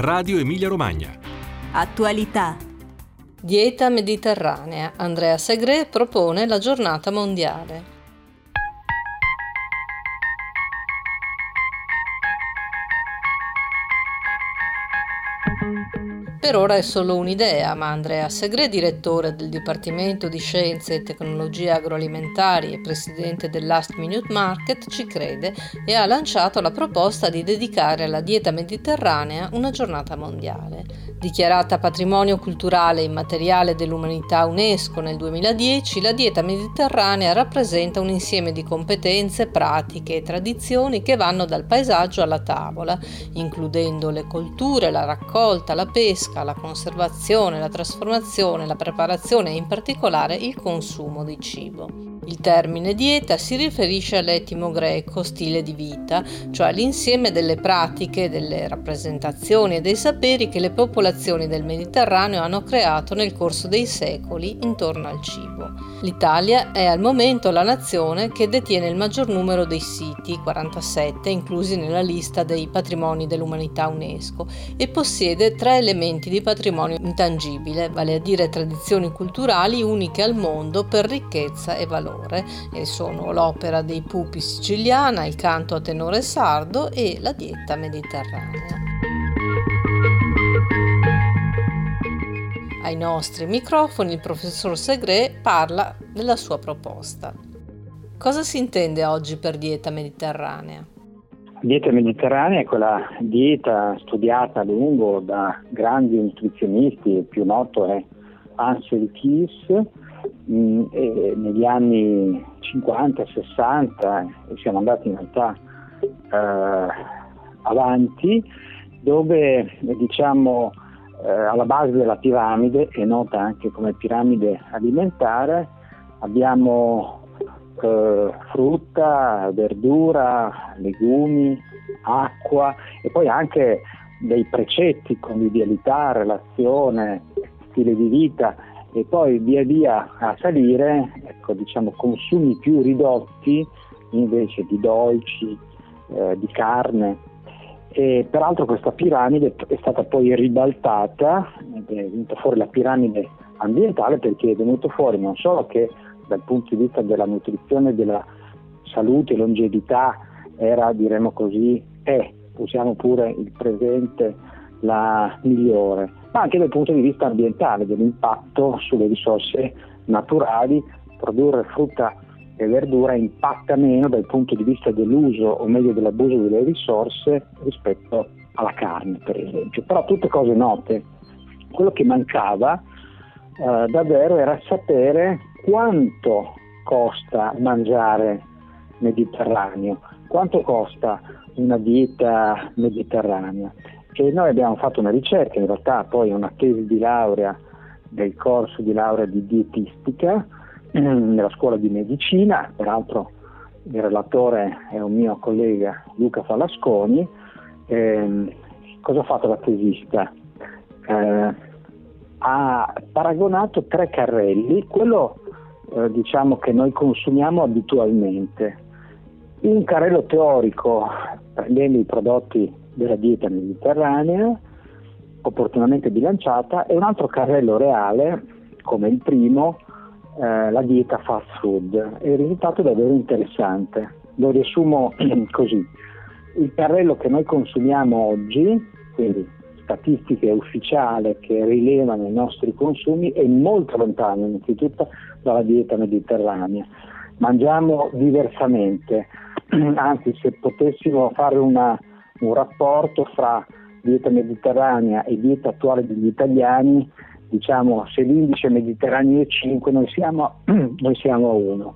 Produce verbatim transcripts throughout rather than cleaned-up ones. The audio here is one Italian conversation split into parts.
Radio Emilia Romagna. Attualità. Dieta mediterranea. Andrea Segre propone la giornata mondiale. Per ora è solo un'idea, ma Andrea Segre, direttore del Dipartimento di Scienze e Tecnologie Agroalimentari e presidente del Last Minute Market, ci crede e ha lanciato la proposta di dedicare alla dieta mediterranea una giornata mondiale. Dichiarata patrimonio culturale immateriale dell'umanità UNESCO nel duemiladieci, la dieta mediterranea rappresenta un insieme di competenze, pratiche e tradizioni che vanno dal paesaggio alla tavola, includendo le colture, la raccolta, la pesca, la conservazione, la trasformazione, la preparazione e in particolare il consumo di cibo. Il termine dieta si riferisce all'etimo greco stile di vita, cioè all'insieme delle pratiche, delle rappresentazioni e dei saperi che le popolazioni del Mediterraneo hanno creato nel corso dei secoli intorno al cibo. L'Italia è al momento la nazione che detiene il maggior numero dei siti, quarantasette, inclusi nella lista dei patrimoni dell'umanità UNESCO, e possiede tre elementi di patrimonio intangibile, vale a dire tradizioni culturali uniche al mondo per ricchezza e valore, e sono l'opera dei pupi siciliana, il canto a tenore sardo e la dieta mediterranea. Ai nostri microfoni il professor Segre parla della sua proposta. Cosa si intende oggi per dieta mediterranea? Dieta mediterranea è quella dieta studiata a lungo da grandi nutrizionisti, il più noto è Ansel Keys, mh, e negli anni cinquanta sessanta, e siamo andati in realtà eh, avanti, dove diciamo eh, alla base della piramide, è nota anche come piramide alimentare, abbiamo Eh, frutta, verdura, legumi, acqua e poi anche dei precetti, convivialità, relazione, stile di vita, e poi via via a salire, ecco, diciamo consumi più ridotti invece di dolci, eh, di carne. E peraltro questa piramide è stata poi ribaltata, è venuta fuori la piramide ambientale, perché è venuto fuori non solo che dal punto di vista della nutrizione, della salute e longevità era, diremo così, è, usiamo pure il presente, la migliore, ma anche dal punto di vista ambientale, dell'impatto sulle risorse naturali. Produrre frutta e verdura impatta meno dal punto di vista dell'uso, o meglio dell'abuso delle risorse, rispetto alla carne, per esempio. Però tutte cose note. Quello che mancava eh, davvero era sapere quanto costa mangiare mediterraneo, quanto costa una dieta mediterranea. E noi abbiamo fatto una ricerca, in realtà poi una tesi di laurea del corso di laurea di dietistica nella scuola di medicina, peraltro il relatore è un mio collega, Luca Falasconi. Eh, cosa ha fatto la tesista? Eh, ha paragonato tre carrelli, quello Eh, diciamo che noi consumiamo abitualmente. Un carrello teorico prendendo i prodotti della dieta mediterranea opportunamente bilanciata, e un altro carrello reale come il primo, eh, la dieta fast food. E il risultato è davvero interessante. Lo riassumo così: il carrello che noi consumiamo oggi, quindi statistiche ufficiali che rilevano i nostri consumi, è molto lontano innanzitutto dalla dieta mediterranea. Mangiamo diversamente, anzi, se potessimo fare una, un rapporto fra dieta mediterranea e dieta attuale degli italiani, diciamo, se l'indice mediterraneo è cinque, noi siamo, noi siamo a uno.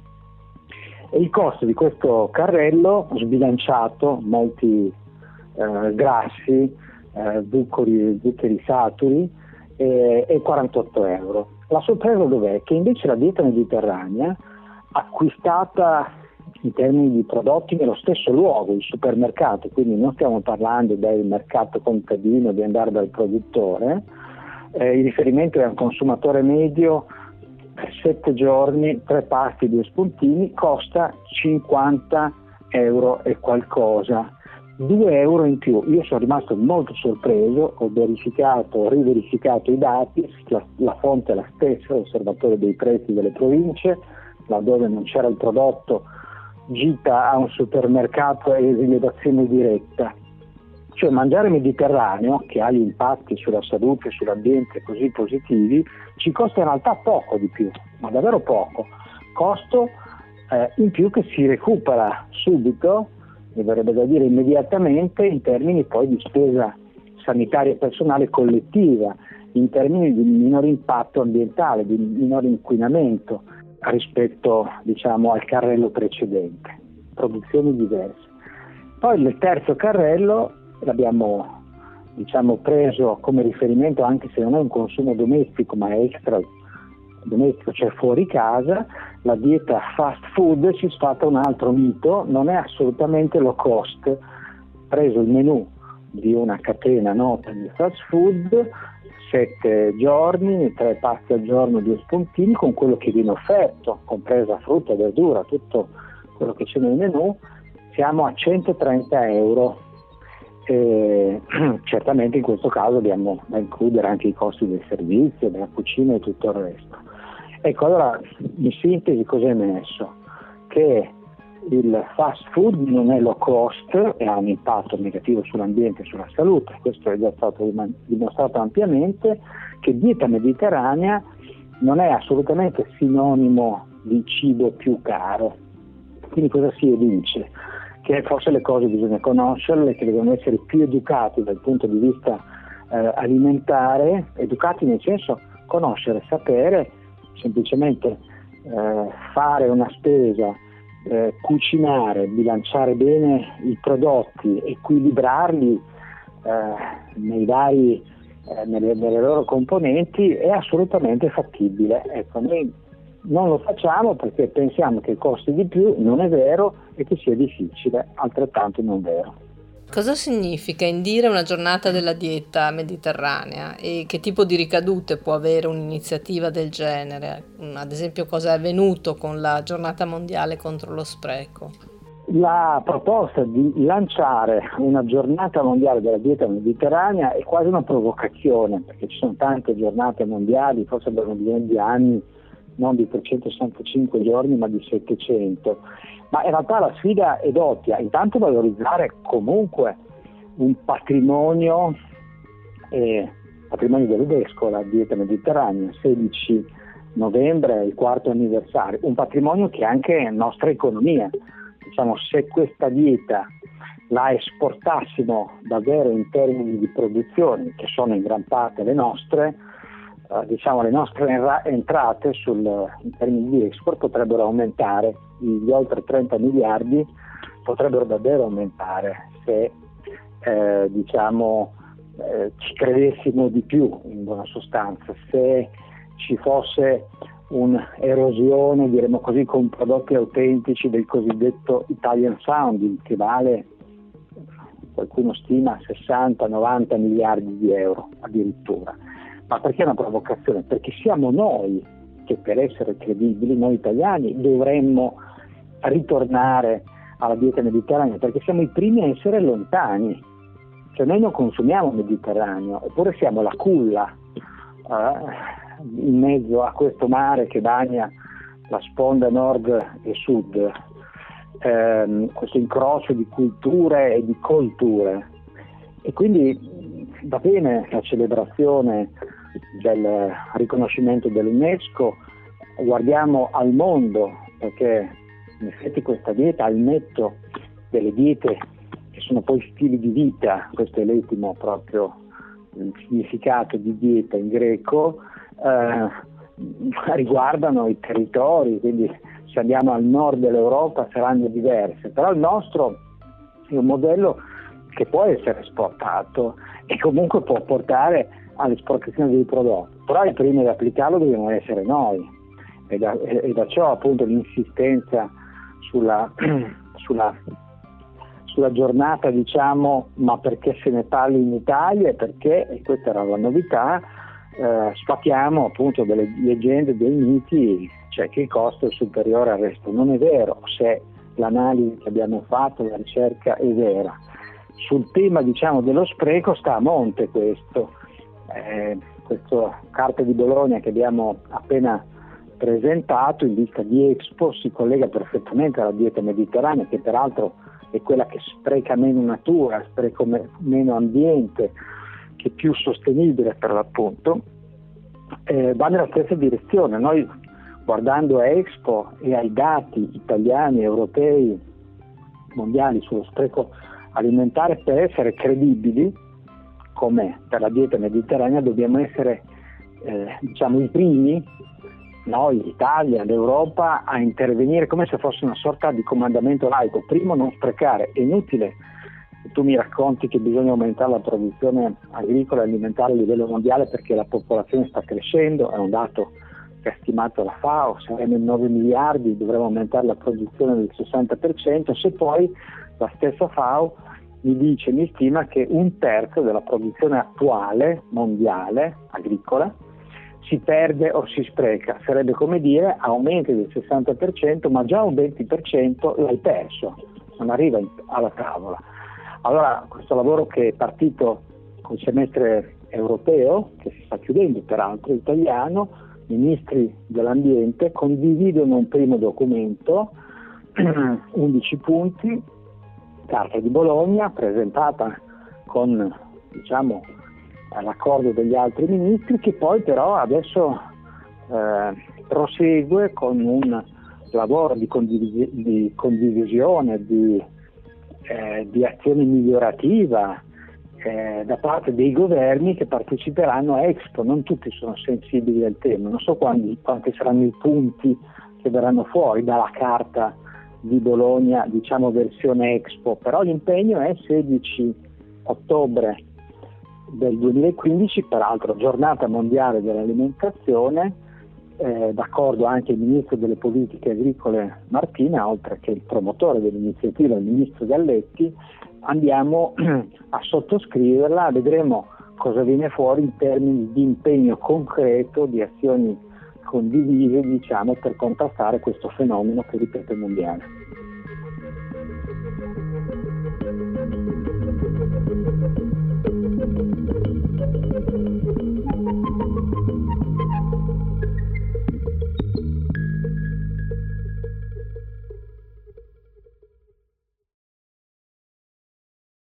E il costo di questo carrello sbilanciato, molti eh, grassi, Eh, zuccheri, zuccheri saturi, eh, e quarantotto euro. La sorpresa dov'è? Che invece la dieta mediterranea, acquistata in termini di prodotti nello stesso luogo, il supermercato, quindi non stiamo parlando del mercato contadino, di andare dal produttore, eh, il riferimento è al consumatore medio, per sette giorni, tre pasti, due spuntini, costa cinquanta euro e qualcosa. due euro in più. Io sono rimasto molto sorpreso, ho verificato, ho riverificato i dati, la, la fonte è la stessa, l'osservatorio dei prezzi delle province, laddove non c'era il prodotto, gita a un supermercato e rilevazione diretta. Cioè mangiare mediterraneo, che ha gli impatti sulla salute, sull'ambiente così positivi, ci costa in realtà poco di più, ma davvero poco. Costo eh, in più che si recupera subito, mi verrebbe da dire immediatamente, in termini poi di spesa sanitaria e personale collettiva, in termini di minore impatto ambientale, di minore inquinamento rispetto, diciamo, al carrello precedente, produzioni diverse. Poi il terzo carrello l'abbiamo, diciamo, preso come riferimento, anche se non è un consumo domestico ma è extra domestico, cioè fuori casa, la dieta fast food. Si sfata un altro mito, non è assolutamente low cost. Preso il menù di una catena nota di fast food, sette giorni, tre pasti al giorno, due spuntini, con quello che viene offerto, compresa frutta, verdura, tutto quello che c'è nel menù, siamo a centotrenta euro. E, certamente in questo caso abbiamo da includere anche i costi del servizio, della cucina e tutto il resto. Ecco, allora in sintesi cosa è emerso? Che il fast food non è low cost e ha un impatto negativo sull'ambiente e sulla salute, questo è già stato dimostrato ampiamente, che dieta mediterranea non è assolutamente sinonimo di cibo più caro. Quindi cosa si evince? Che forse le cose bisogna conoscerle, che devono essere più educati dal punto di vista eh, alimentare, educati nel senso conoscere, sapere, semplicemente eh, fare una spesa, eh, cucinare, bilanciare bene i prodotti, equilibrarli eh, nei vari, eh, nelle, nelle loro componenti è assolutamente fattibile. Ecco, noi non lo facciamo perché pensiamo che costi di più, non è vero, e che sia difficile, altrettanto non vero. Cosa significa indire una giornata della dieta mediterranea e che tipo di ricadute può avere un'iniziativa del genere? Ad esempio, cosa è avvenuto con la giornata mondiale contro lo spreco? La proposta di lanciare una giornata mondiale della dieta mediterranea è quasi una provocazione, perché ci sono tante giornate mondiali, forse abbiamo bisogno di anni, non di trecentosessantacinque giorni ma di settecento, ma in realtà la sfida è doppia: intanto valorizzare comunque un patrimonio, eh, patrimonio dell'UNESCO, la dieta mediterranea, sedici novembre, il quarto anniversario, un patrimonio che è anche nostra economia. Diciamo, se questa dieta la esportassimo davvero in termini di produzioni, che sono in gran parte le nostre, Uh, diciamo le nostre enra- entrate sul, in termini di export potrebbero aumentare, gli oltre trenta miliardi potrebbero davvero aumentare se eh, diciamo eh, ci credessimo di più, in buona sostanza, se ci fosse un'erosione, diremo così, con prodotti autentici del cosiddetto Italian sounding, che vale, qualcuno stima, sessanta novanta miliardi di euro addirittura. Ma perché è una provocazione? Perché siamo noi che, per essere credibili, noi italiani, dovremmo ritornare alla dieta mediterranea, perché siamo i primi a essere lontani. Cioè noi non consumiamo mediterraneo, eppure siamo la culla eh, in mezzo a questo mare che bagna la sponda nord e sud, eh, questo incrocio di culture e di colture. E quindi va bene la celebrazione del riconoscimento dell'UNESCO, guardiamo al mondo, perché in effetti questa dieta, al netto delle diete che sono poi stili di vita, questo è l'etimo proprio il significato di dieta in greco, eh, riguardano i territori, quindi se andiamo al nord dell'Europa saranno diverse, però il nostro è un modello che può essere esportato e comunque può portare all'esportazione dei prodotti, però i primi ad applicarlo dobbiamo essere noi, e da, e da ciò appunto l'insistenza sulla, sulla, sulla giornata, diciamo, ma perché se ne parli in Italia e perché, e questa era la novità, eh, sfatiamo appunto delle leggende, dei miti, cioè che il costo è superiore al resto. Non è vero, se l'analisi che abbiamo fatto, la ricerca è vera. sul tema, diciamo, dello spreco sta a monte questo. Eh, questa Carta di Bologna che abbiamo appena presentato in vista di Expo si collega perfettamente alla dieta mediterranea, che peraltro è quella che spreca meno natura, spreca me- meno ambiente, che è più sostenibile per l'appunto. Eh, va nella stessa direzione. Noi, guardando a Expo e ai dati italiani, europei, mondiali sullo spreco alimentare, per essere credibili come per la dieta mediterranea dobbiamo essere eh, diciamo i primi, noi, l'Italia, l'Europa, a intervenire come se fosse una sorta di comandamento laico. Primo, non sprecare. È inutile che tu mi racconti che bisogna aumentare la produzione agricola e alimentare a livello mondiale perché la popolazione sta crescendo, è un dato che ha stimato la FAO, saremo in nove miliardi, dovremo aumentare la produzione del sessanta per cento, se poi la stessa FAO mi dice, mi stima che un terzo della produzione attuale mondiale agricola si perde o si spreca. Sarebbe come dire aumenti del sessanta per cento, ma già un venti per cento l'hai perso, non arriva in, alla tavola. Allora questo lavoro che è partito col semestre europeo, che si sta chiudendo peraltro, italiano, ministri dell'ambiente condividono un primo documento, undici punti, Carta di Bologna, presentata con, diciamo, l'accordo degli altri ministri, che poi però adesso eh, prosegue con un lavoro di, condivis- di condivisione, di, eh, di azione migliorativa eh, da parte dei governi che parteciperanno a Expo. Non tutti sono sensibili al tema, non so quanti, quanti saranno i punti che verranno fuori dalla Carta di Bologna, diciamo versione Expo, però l'impegno è sedici ottobre del duemilaquindici, peraltro giornata mondiale dell'alimentazione, eh, d'accordo anche il ministro delle politiche agricole Martina, oltre che il promotore dell'iniziativa, il ministro Galletti. Andiamo a sottoscriverla, vedremo cosa viene fuori in termini di impegno concreto, di azioni condivise, diciamo, per contrastare questo fenomeno che, ripeto, è mondiale.